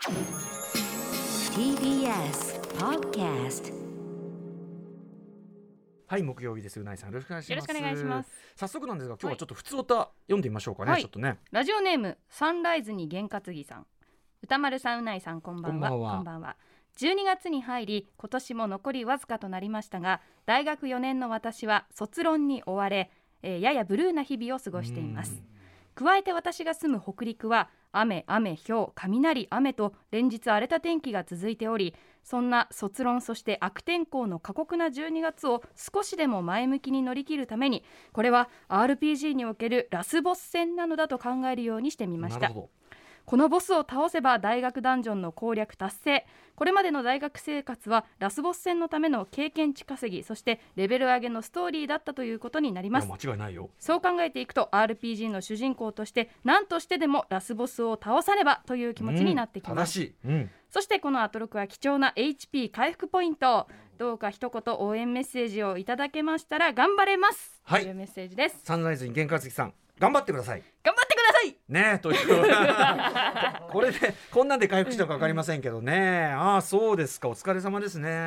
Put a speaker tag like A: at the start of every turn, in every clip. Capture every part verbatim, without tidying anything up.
A: ティービーエス Podcast。
B: はい、木曜日です。うないさん、よろしくお願いします。
C: よろしくお願いします。
B: 早速なんですが、今日はちょっと普通歌読んでみましょうかね、
C: はい、
B: ちょっとね。
C: ラジオネームサンライズに験担ぎさん、歌丸さん、うないさん、こんばんは。
B: こんばんは。
C: こんばんは。じゅうにがつに入り、今年も残りわずかとなりましたが、大学よねんの私は卒論に追われ、えー、ややブルーな日々を過ごしています。加えて私が住む北陸は雨、雨、氷、雷、雨と連日荒れた天気が続いており、そんな卒論、そして悪天候の過酷なじゅうにがつを少しでも前向きに乗り切るために、これは アールピージー におけるラスボス戦なのだと考えるようにしてみました。このボスを倒せば大学ダンジョンの攻略達成。これまでの大学生活はラスボス戦のための経験値稼ぎ、そしてレベル上げのストーリーだったということになります。
B: 間違いないよ。そう
C: 考えていくと アールピージー の主人公として何としてでもラスボスを倒さねばという気持ちになってきます、
B: うん、正しい、うん、
C: そしてこのアトロクは貴重な エイチピー 回復ポイント、どうか一言応援メッセージをいただけましたら頑張れます、はい、というメッセージです。
B: サンライズに験担ぎさん、頑張ってください。
C: 頑張ってください
B: ねえというこれでこんなんで回復したか分かりませんけどね。ああ、そうですか、お疲れ様ですね。うん、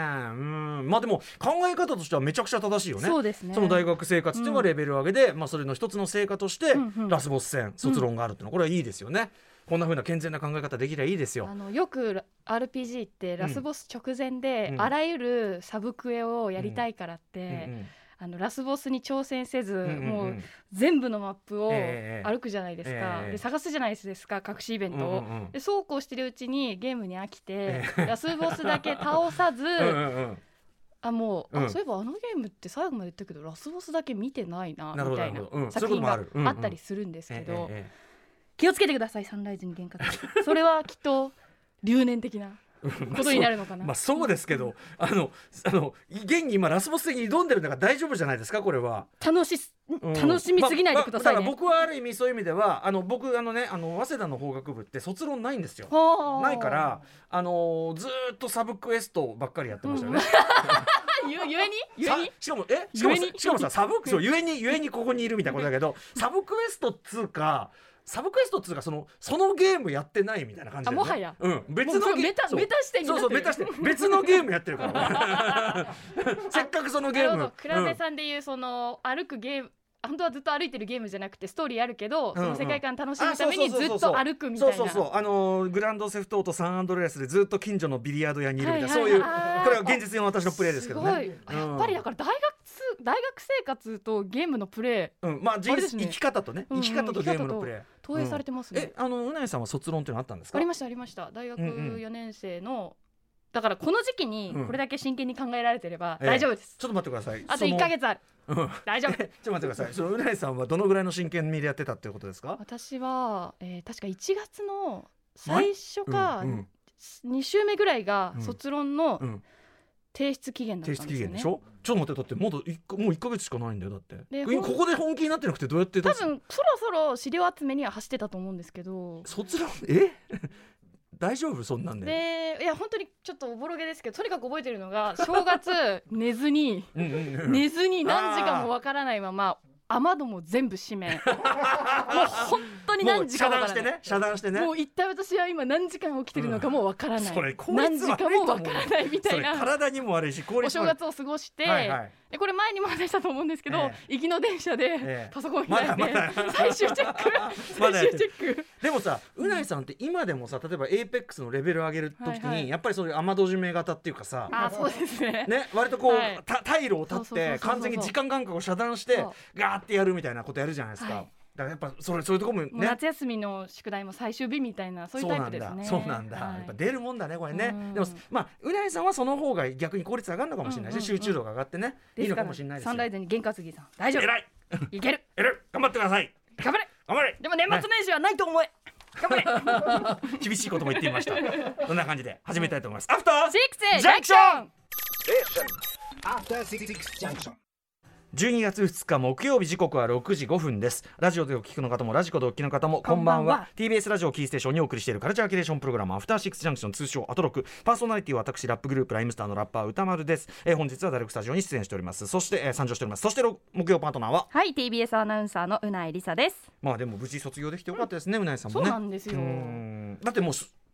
B: まあでも考え方としてはめちゃくちゃ正しいよね。
C: そうですね。
B: その大学生活っていうのはレベル上げで、うん、まあ、それの一つの成果としてラスボス戦、卒論があるっていうのはこれはいいですよね。こんな風な健全な考え方できればいいですよ。
C: あのよく アールピージー ってラスボス直前で、うん、あらゆるサブクエをやりたいからって、うんうんうん、あのラスボスに挑戦せず、うんうんうん、もう全部のマップを歩くじゃないですか、えー、で探すじゃないですか、隠しイベントを、うんうん、でそうこうしてるうちにゲームに飽きて、えー、ラスボスだけ倒さずうんうん、うん、あもう、うん、あそういえばあのゲームって最後まで言ったけどラスボスだけ見てないなみたいな作品があったりするんですけど、気をつけてください、サンライズに験担ぎそれはきっと留年的なことになるのかな。
B: まあ、そう、まあ、そうですけど、あのあの現に今ラスボス戦に挑んでるのが大丈夫じゃないですか。これは
C: 楽し、うん、楽しみすぎないでくださいね、
B: まあまあ、だから僕はある意味そういう意味ではあの僕あのねあの早稲田の法学部って卒論ないんですよ。ないからあのずっとサブクエストばっかりやってましたよね、
C: うん、ゆ, ゆえにゆえに
B: しかもえしかもしかもさサブそうゆえにゆえにここにいるみたいなことだけどサブクエストっつうかサブクエストっつうかそのそのゲームやってないみたいな感じで、ね、
C: もはや、
B: うん、別の
C: メタメタ視点になってる。
B: そうそうメタ視点別のゲームやってるからせっかくそのゲーム
C: クラベさんでいうその、うん、歩くゲーム本当はずっと歩いてるゲームじゃなくてストーリーあるけど、その世界観楽しむためにずっと歩くみたいな、
B: そうそうそう、あのー、グランドセフトオートサンアンドレアスでずっと近所のビリヤード屋にいるみたいな、はいはい、そういうこれは現実の私のプレイですけどね。
C: すごい、うん、やっぱりだから大学大学生活とゲームのプレイ、
B: うん、まあ人生、ね、生き方とね、生き方とゲームのプレイ、うん、
C: 投影されてますね、
B: うん、えあのうなえさんは卒論っていうのあったんですか？
C: ありましたありました。大学よねん生の、うんうん、だからこの時期にこれだけ真剣に考えられてれば大丈夫です、
B: えー、ちょっと待ってください。
C: あといっかげつある、
B: うん、
C: 大丈夫
B: ちょっと待ってください。そのうなえさんはどのぐらいの真剣味でやってたっていうことですか？
C: 私は、えー、確かいちがつの最初かに週目ぐらいが卒論の提出期限だったんですよね。提出期限でしょ？ちょっと待って、だってまだいっかもういっかげつしかないんだよ。だってここで本気になってなくてどうやって出す？ 多分そろそろ資料集めには走ってたと思うんですけど。
B: 卒論え大丈夫そんなんで？
C: でいや本当にちょっとおぼろげですけど、とにかく覚えてるのが正月寝ずに寝ずに何時間もわからないまま雨戸も全部閉めもう本当に何時間もわからない。もう遮断してね、
B: 遮断してね。
C: もう一体私は今何時間起きてるのかもわからない、うん、それ何時間もわからないみたいな。
B: それ体にも悪いし効率も悪い。
C: お正月を過ごして、
B: はいはい、
C: でこれ前にも話したと思うんですけど、ええ、行きの電車でパソコン開いて、
B: まだまだ
C: 最終チェック最終チェック
B: でもさ、うないさんって今でもさ、例えばエイペックスのレベル上げる時に、はいはい、やっぱりそういう雨戸締め型っていうかさ、
C: あそうですね、
B: ね割とこう、はい、退路を立って完全に時間間隔を遮断してガーってやるみたいなことやるじゃないですか、はい、だからやっぱそれそういうところもね、
C: 夏休みの宿題も最終日みたいなそういうタイプですね。
B: そうなんだ、そうなんだ、はい、やっぱ出るもんだねこれね。でもまあうないさんはその方が逆に効率上がるのかもしれないし、うんうんうん、集中度が上がってねいいのかもしれないですよ。
C: サンライズに験担ぎさん大丈夫、
B: 偉い
C: いける
B: 偉い頑張ってください。
C: 頑張れ
B: 頑張れ。
C: でも年末年始はないと思え、頑張
B: れ厳しいことも言ってみました。こんな感じで始めたいと思います。アフター
C: シックスジャンクション
A: アフターシックスジャンクション
B: じゅうにがつふつか木曜日、時刻はろくじごふんです。ラジオでお聞きの方もラジコでお聞きの方もこんばんは。
C: こんばんは。
B: ティービーエス ラジオキーステーションにお送りしているカルチャーキュレーションプログラムアフターシックスジャンクション、通称アトロク。パーソナリティは私ラップグループライムスターのラッパー歌丸です。えー、本日はダイレクトスタジオに出演しております。そして、えー、参上しております。そして木曜パートナーは
C: はい ティービーエス アナウンサーのうないりさです。
B: まあでも無事卒業できてよかったですね、うないさんもね。
C: そうなんですよ。
B: うーんだってもう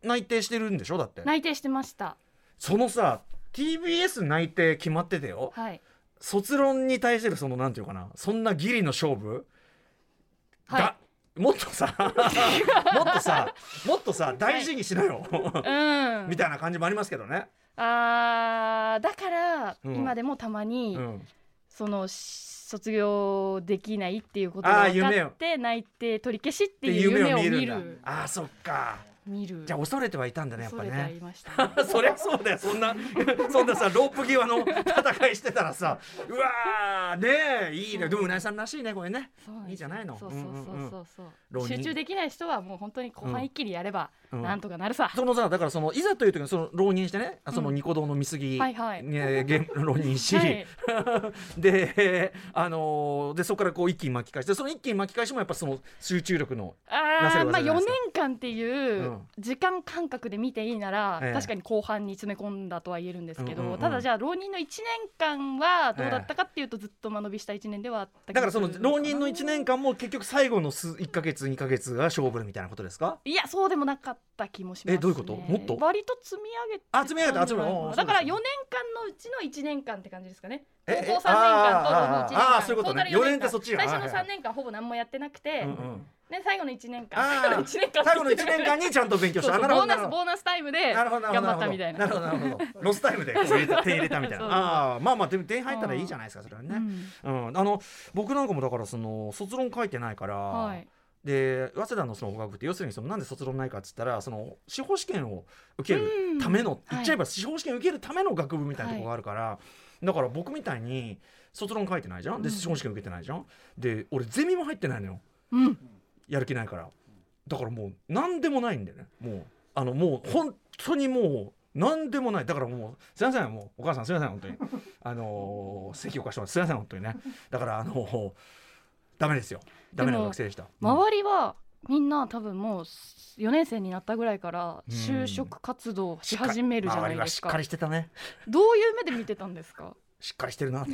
B: 内定してるんでしょだって。
C: 内定してました。
B: そのさ ティービーエス 内定決まっててよ、
C: はい、
B: 卒論に対するそのなんていうかな、そんなギリの勝負、
C: はい、
B: だもっとさもっとさもっとさ大事にしなよ、はい、うん、みたいな感じもありますけどね。
C: あーだから、
B: うん、
C: 今でもたまに、うん、その卒業できないっていうことが分かって内定取り消しっていう夢を見る。
B: 夢を見るんだ。あーそっか、
C: 見る。
B: じゃあ恐れてはいたんだねやっぱね。
C: 恐れてはいましたね
B: そりゃそうだよ、そんなそんなさロープ際の戦いしてたらさうわーねえいいね。でもうなぎさんらしいねこれね。いいじゃないの。
C: そうそうそうそうそう、うん、集中できない人はもう本当に後半一気にやればなんとかなるさ、
B: うん、そのさだからそのいざという時にその浪人してね、そのニコ動の見過ぎ、うん、はいはい、ね、浪人し、はい、であのー、でそこからこう一気に巻き返して、その一気に巻き返しもやっぱその集中力のなせる技じゃないですか。まあよねんかんっていう時間感覚で見ていいなら、うん、確かに後半に詰め込んだとは言えるんですけど、うんうんうん、ただじゃあ浪人のいちねんかんはどうだったかっていうとずっと間延びしたいちねんではあったけど、だからその浪人のいちねんかんも結局最後のいっかげつにかげつが勝負みたいなことですか？いやそうでもなかった気もしますね。えどういうこと？もっと割と積み上げてあ積み上げた集めだからよねんかんのうちのいちねんかんって感じですかね。高校さんねんかんとのいちねんかん、ああそういうことね。よねんってそっち。最初のさんねんかんほぼ何もやってなくて、うんうん、で最後のいちねんかん最後のいちねんかん最後のいちねんかんにちゃんと勉強した。そうそうボーナスボーナスタイムで頑張ったみたいな。なるほどなるほど。ロスタイムで手入れたみたいな。ああまあまあでも点入ったらいいじゃないですかそれはね。うん、うん、あの僕なんかもだからその卒論書いてないから。はい、で早稲田のその法学部って要するにそのなんで卒論ないかっつったらその司法試験を受けるための言っちゃえば司法試験を受けるための学部みたいなところがあるから、はい、だから僕みたいに卒論書いてないじゃん、で司法試験受けてないじゃん、で俺ゼミも入ってないのよ、うん、やる気ないから。だからもう何でもないんだよね。もうあのもう本当にもう何でもない。だからもうすいません、もうお母さんすいません本当にあのー、席を貸してますすいません本当にね。だからあのーダメですよ。ダメな学生でした。
C: 周りはみんな多分もうよねん生になったぐらいから就職活動し始めるじゃないですか。周りはしっかりしてたね。どういう目で見てたんですか？
B: しっかりしてるな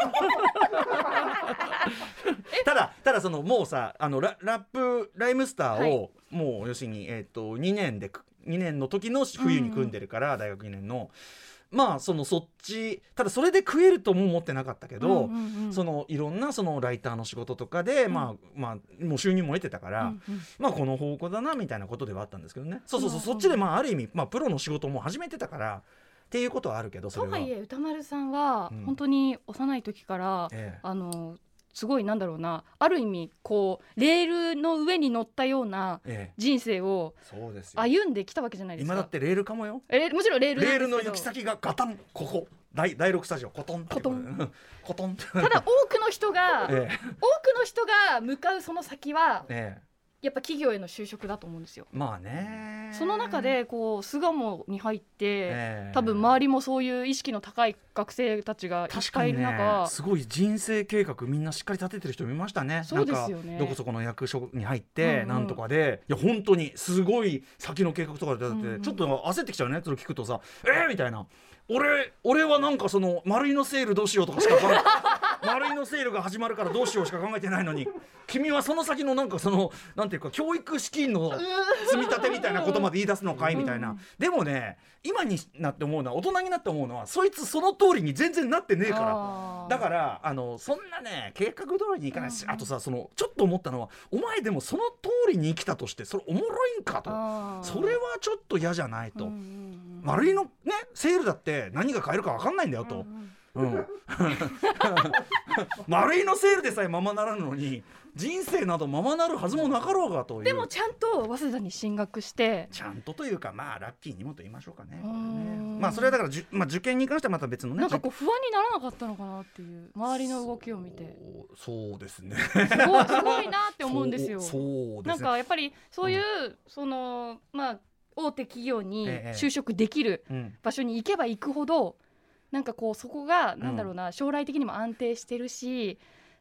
B: ただただそのもうさあの ラ, ラップライムスターを、はい、もう要するに、えー、とにねんでにねんの時の冬に組んでるから、うん、大学にねんのまあそのそっちただそれで食えるとも思ってなかったけど、うんうんうん、そのいろんなそのライターの仕事とかで、うん、まあまあもう収入も得てたから、うんうん、まあこの方向だなみたいなことではあったんですけどね。そうそうそう、うんうん、そっちでまあある意味まあプロの仕事も始めてたからっていうことはあるけど、それはとはいえ
C: 歌丸さんは本当に幼い時から、うんええ、あのすごいなんだろうな、ある意味こうレールの上に乗ったような人生を歩んできたわけじゃないですか。
B: 今だってレールかもよ。
C: えもちろんレールなんですけど、
B: レールの行き先がガタンここ第だいろくスタジオコトンコトンコトン
C: ただ多くの人が、ええ、多くの人が向かうその先は、ええやっぱ企業への就職だと思うんですよ。
B: まあね。
C: その中でこう巣鴨に入って、えー、多分周りもそういう意識の高い学生たちがいっぱいいる中、
B: ね、すごい人生計画みんなしっかり立ててる人見ましたね。
C: そうですよね。
B: なんかどこそこの役所に入って、うんうん、なんとかでいや本当にすごい先の計画とかで立てて、うんうん、ちょっと焦ってきちゃうね。それ聞くとさえー、みたいな。俺, 俺はなんかその丸井のセールどうしようとかしか考え丸井のセールが始まるからどうしようしか考えてないのに、君はその先のなんかそのなんていうか教育資金の積み立てみたいなことまで言い出すのかいみたいな。でもね今になって思うのは大人になって思うのはそいつその通りに全然なってねえから。だからあのそんなね計画通りにいかないし、あとさそのちょっと思ったのはお前でもその通りに生きたとしてそれおもろいんかと、それはちょっと嫌じゃないと。丸井のねセールだって何が買えるか分かんないんだよと、うんうん、丸井のセールでさえままならぬのに人生などままなるはずもなかろうがという。
C: でもちゃんと早稲田に進学して
B: ちゃんとというかまあラッキーにもと言いましょうか ね, ねまあそれはだから、まあ、受験に関してはまた別のね
C: なんかこう不安にならなかったのかなっていう周りの動きを見て。
B: そう、そうですね
C: すごい、すごいなって思うんですよ。
B: そう、そうですね。
C: なんかやっぱりそういう、うん、そのまあ大手企業に就職できる場所に行けば行くほど、なんかこうそこがなんだろうな、将来的にも安定してるし、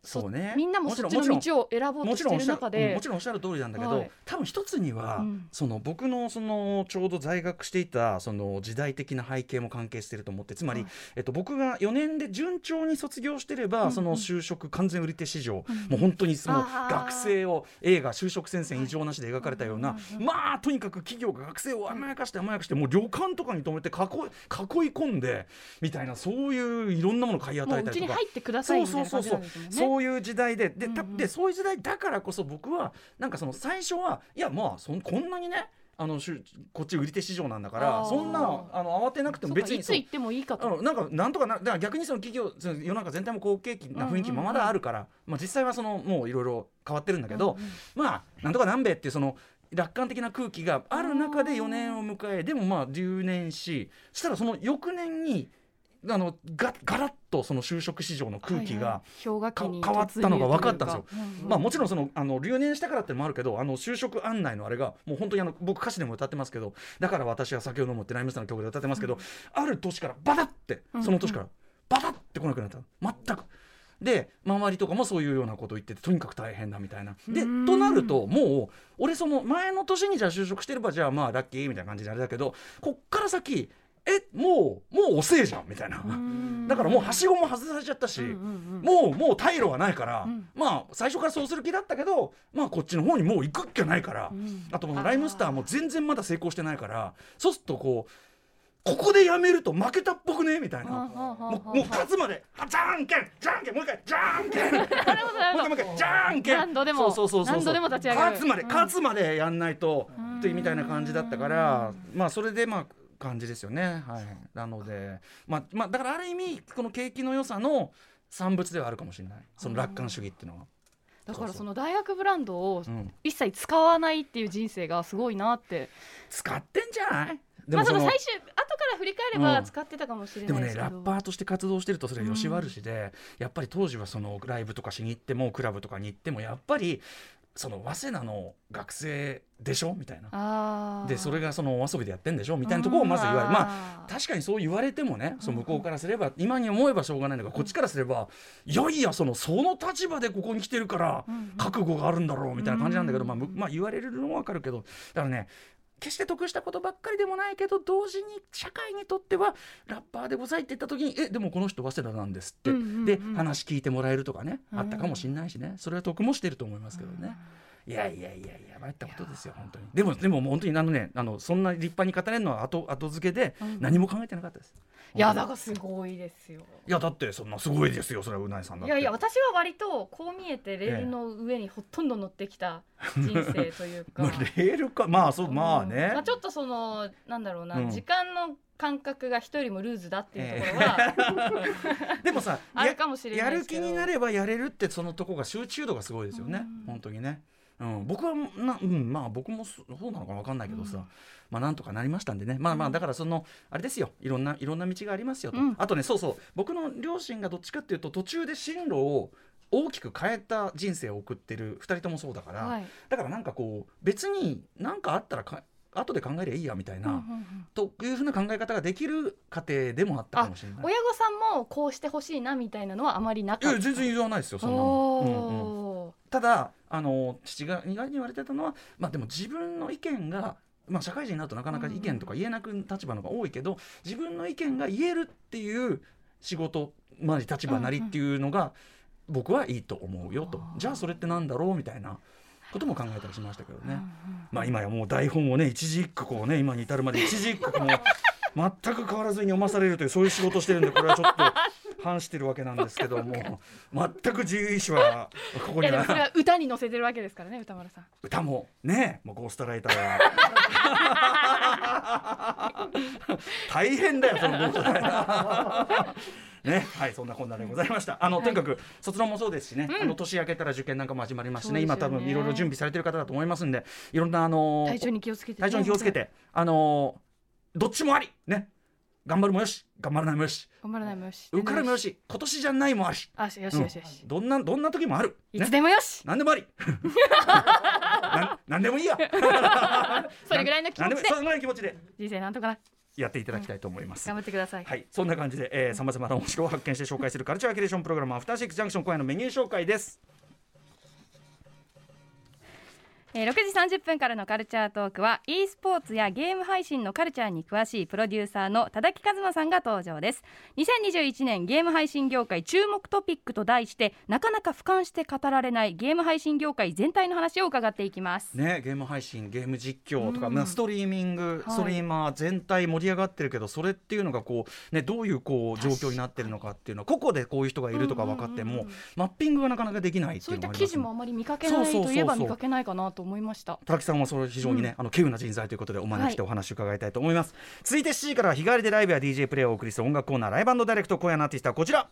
B: そうね、
C: みんなもそっちの道を選ぼうとしている中で
B: もちろんおっしゃる通りなんだけど、はい、多分一つには、うん、その僕のそのちょうど在学していたその時代的な背景も関係していると思って、つまり、はい、えっと、僕がよねんで順調に卒業してれば、うんうん、その就職完全売り手市場、うん、もう本当にその学生を映画就職戦線異常なしで描かれたような、はい、まあとにかく企業が学生を甘やかして甘やかしてもう旅館とかに泊めて囲い、囲い込んでみたいな、そういういろんなものを買い与えたりとか、もううちに入ってくださいみたいな感じなんですもんね。そうそうそうそう、そういう時代でで、うんうん、でそういう時代だからこそ僕はなんかその最初はいやまあそんこんなにねあのこっち売り手市場なんだからそんなあの慌てなくても別にいつ行ってもいいかと、なんかなんとかな、だから逆にその企業その世の中全体も好景気な雰囲気もまだあるから、うんうんうん、まあ、実際はそのもういろいろ変わってるんだけど、うんうん、まあなんとかなんべっていうその楽観的な空気がある中でよねんを迎え、でもまあ留年し、したらその翌年にあのガガラッとその就職市場の空気が、はいはい、変わったのが分かったんですよ、うんうん、まあ、もちろんそのあの留年したからってのもあるけど、あの就職案内のあれがもう本当にあの僕歌詞でも歌ってますけど、だから私は酒を飲むってライムスターの曲で歌ってますけど、うん、ある年からバタッってその年からバタッって来なくなった、全くで周りとかもそういうようなことを言ってて、とにかく大変だみたいなで、となるともう俺その前の年にじゃあ就職してればじゃあまあラッキーみたいな感じであれだけど、こっから先えもうもう遅えじゃんみたいな、だからもうはしごも外されちゃったし、うんうんうん、もうもう退路はないから、うん、まあ最初からそうする気だったけど、まあこっちの方にもう行くっきゃないから、うん、あとライムスターも全然まだ成功してないから、そうするとこうここでやめると負けたっぽくねみたいな、もう勝つまでじゃんけんじゃんけんもう一回じゃんけんもう一回もう一回じゃんけん、
C: 何度でもそうそうそうそう何度でも立ち上がる、
B: 勝つまで、うん、勝つまでやんないとってみたいな感じだったから、まあそれでまあ感じですよね、はい、なので、まあまあ、だからある意味この景気の良さの産物ではあるかもしれない、その楽観主義っていうのは。
C: だからその大学ブランドを一切使わないっていう人生がすごいなって、うん、
B: 使ってんじゃない。
C: でもその、まあ、その最終後から振り返れば使ってたかもしれないですけど、
B: うん、でもねラッパーとして活動してるとそれは吉悪しで、うん、やっぱり当時はそのライブとかしに行ってもクラブとかに行ってもやっぱりその早稲田の学生でしょみたいな、でそれがそのお遊びでやってんでしょみたいなところをまず言われる、まあ確かにそう言われてもね、その向こうからすれば今に思えばしょうがないんだけど、こっちからすればいやいやそのその立場でここに来てるから覚悟があるんだろうみたいな感じなんだけど、まあ、まあ言われるのも分かるけど、だからね決して得したことばっかりでもないけど、同時に社会にとってはラッパーでございって言った時にえでもこの人早稲田なんですって、うんうんうん、で話聞いてもらえるとかね、あったかもしれないしね、それは得もしてると思いますけどね。いやいやいやいや参ったことですよ本当に。でもでも本当にあのねあのそんな立派に語れるのは後後付けで何も考えてなかったです、
C: うん、いやだからすごいですよ。
B: いやだってそんなすごいですよそれはうないさんだって。
C: いやいや私は割とこう見えてレールの上にほとんど乗ってきた人生というか、
B: まあ、レールかまあそう、まあね、
C: まあ、ちょっとそのなんだろうな、うん、時間の感覚が人よりもルーズだっていうところは、えー、
B: でもさ
C: あるかもしれないですけど、
B: やる気になればやれるってそのとこが集中度がすごいですよね、うん、本当にね。うん、僕はな、うん、まあ僕もそうなのか分かんないけどさ、うん、まあなんとかなりましたんでね、まあまあだからそのあれですよ、いろんないろんな道がありますよと、うん、あとねそうそう僕の両親がどっちかっていうと途中で進路を大きく変えた人生を送ってるふたりともそうだから、はい、だからなんかこう別に何かあったらか後で考えりゃいいやみたいな、うんうんうん、というふうな考え方ができる家庭でもあったかもしれない。
C: 親御さんもこうしてほしいなみたいなのはあまりなかった。
B: いや全然言わないですよそんなの、うんうん、ただあの父が意外に言われてたのは、まあ、でも自分の意見が、まあ、社会人になるとなかなか意見とか言えなく立場の方が多いけど、うんうん、自分の意見が言えるっていう仕事まで立場なりっていうのが僕はいいと思うよと、うんうん、じゃあそれってなんだろうみたいなことも考えたりしましたけどね、うんうん、まあ今やもう台本をね一字一句こうね今に至るまで一字一句も全く変わらずに読まされるというそういう仕事をしてるんで、これはちょっと反してるわけなんですけども全く自由意志はここには。いやでも
C: それは歌に乗せてるわけですからね歌丸さん。
B: 歌もねもうゴーストライターは大変だよそのゴーストライターね、はいそんなこんなでございました。あの、はい、とにかく卒論もそうですしね、うん、あの年明けたら受験なんかも始まりますしね、今多分いろいろ準備されてる方だと思いますんで、いろんなあのー、
C: 体調に気をつけて、ね、
B: 体調に気をつけてあのー、どっちもありね、頑張るもよし頑張らないもよし
C: 頑張らないもよし
B: 受かるもよし今年じゃないもあり、
C: あよしよしよし、うん、
B: どんなどんな時もある、
C: ね、いつでもよし
B: 何でもありな何でもいいや
C: それぐらいの気持ちで
B: それぐらいの気持ちで
C: 人生なんとかな。
B: やっていただきたいと思います、
C: うん、頑張ってください。
B: はい、そんな感じでさまざまな面白を発見して紹介するカルチャーキュレーションプログラムアフターシックスジャンクション、今夜のメニュー紹介です。
C: えー、ろくじさんじゅっぷんからのカルチャートークは e スポーツやゲーム配信のカルチャーに詳しいプロデューサーの多田木一馬さんが登場です。にせんにじゅういちねんゲーム配信業界注目トピックと題して、なかなか俯瞰して語られないゲーム配信業界全体の話を伺っていきます
B: ね。ゲーム配信、ゲーム実況とか、うん、ストリーミング、ストリーマー全体盛り上がってるけど、それっていうのがこう、ね、どういうこう状況になってるのかっていうのは、個々でこういう人がいるとか分かっても、うんうんうん、マッピングがなかなかできないっていうのがありますね。
C: そういった記事もあまり見かけないといえば見かけないかなと思いました。
B: さんはそれ非常にね、うん、あの稀有な人材ということでお招きしてお話を伺いたいと思います、はい、続いてしちじからは日替わりでライブや ディージェー プレイをお送りする音楽コーナーライブ&ダイレクト。今夜のアーティストはこちら。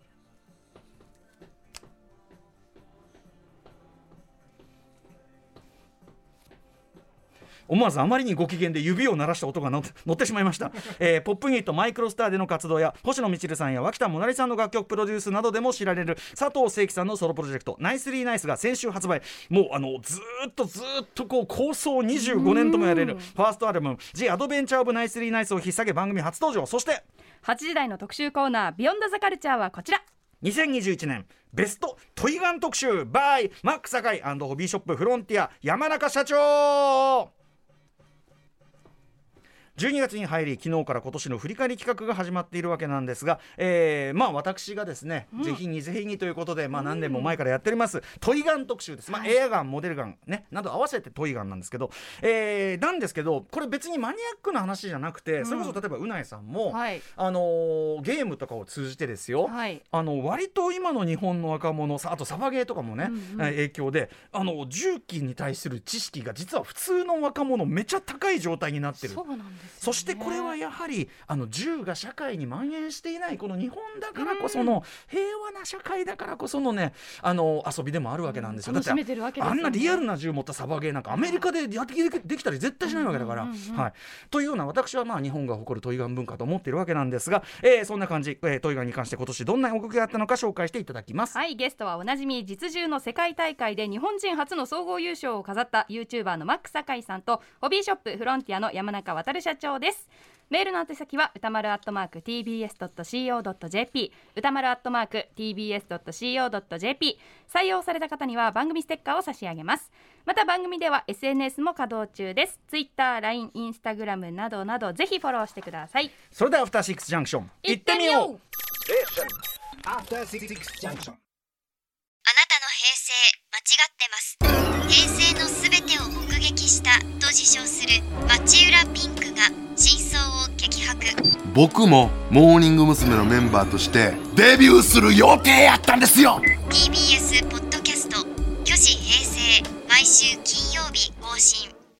B: 思わずあまりにご機嫌で指を鳴らした音が乗ってしまいました、えー、ポップユニットマイクロスターでの活動や星野みちるさんや脇田もなりさんの楽曲プロデュースなどでも知られる佐藤正樹さんのソロプロジェクトナイスリーナイスが先週発売。もうあのずーっとずーっとこう構想にじゅうごねんともやれるファーストアルバム The Adventure of Nice Lee Nice を引っ提げ番組初登場。そして
C: はちじ台の特集コーナービヨンドザカルチャーはこちら。
B: にせんにじゅういちねんベストトイガン特集 by マック堺&ホビーショップフロンティア山中社長。じゅうにがつに入り、昨日から今年の振り返り企画が始まっているわけなんですが、えー、まあ私がですね、うん、ぜひにぜひにということで、まあ、何年も前からやっております、うん、トイガン特集です、まあ、エアガンモデルガン、ね、など合わせてトイガンなんですけど、えー、なんですけどこれ別にマニアックな話じゃなくて、うん、それこそ例えばうないさんも、はい、あのー、ゲームとかを通じてですよ、はい、あの割と今の日本の若者さ、あとサバゲーとかもね、うんうん、影響であの銃器に対する知識が実は普通の若者めちゃ高い状態になってる。
C: そうなんですよね。
B: そしてこれはやはりあの銃が社会に蔓延していないこの日本だからこその平和な社会だからこそのね、あの遊びでもあるわけなんですよ。だってあんなリアルな銃持ったサバゲーなんかアメリカでやってできたり絶対しないわけだから、はい、というような私はまあ日本が誇るトイガン文化と思っているわけなんですが、えー、そんな感じ、えー、トイガンに関して今年どんな動きがあったのか紹介していただきます。
C: はい、ゲストはおなじみ実銃の世界大会で日本人初の総合優勝を飾った YouTuber のマック堺さんとホビーショップフロンティアの山中渉社長です。メールの宛先は歌丸アットマーク ティービーエスドットシーオードットジェーピー 歌丸アットマーク ティービーエスドットシーオードットジェーピー 採用された方には番組ステッカーを差し上げます。また番組では エスエヌエス も稼働中です。 Twitter、ライン、インスタグラムなどなどぜひフォローしてください。
B: それではアフターシックスジャンクション行ってみよう。
A: アフターシックスジャンクション。
D: あなたの平成間違ってます。平成のすべてを目撃したと自称する町浦ピンクが真相を激白。
E: 僕もモーニング娘。のメンバーとしてデビューする予定やったんですよ。
D: ティービーエス ポッドキャスト虚子平成毎週金曜日更新。